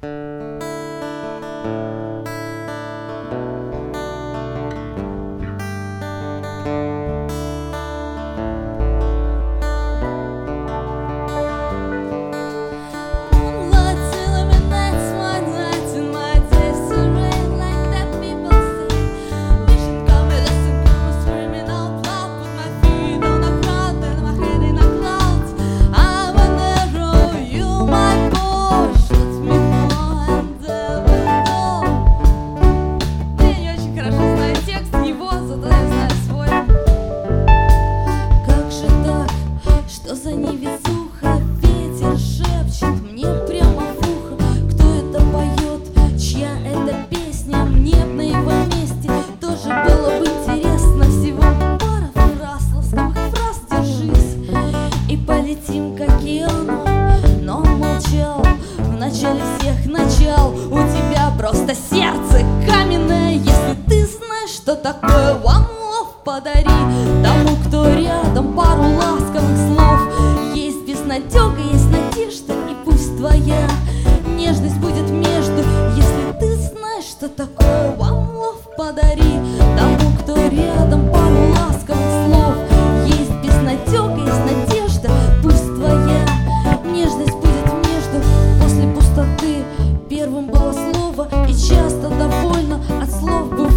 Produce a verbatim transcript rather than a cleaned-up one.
Просто сердце каменное. Если ты знаешь, что такое one love, подари тому, кто рядом, пару ласковых слов. Есть безнадега, есть надежда, и пусть твоя нежность будет между. Если ты знаешь, что такое one love, подари тому, кто рядом, пару ласковых слов. Есть безнадега, есть надежда, пусть твоя нежность будет между. После пустоты первым было слово, и часто довольно от слов бывает.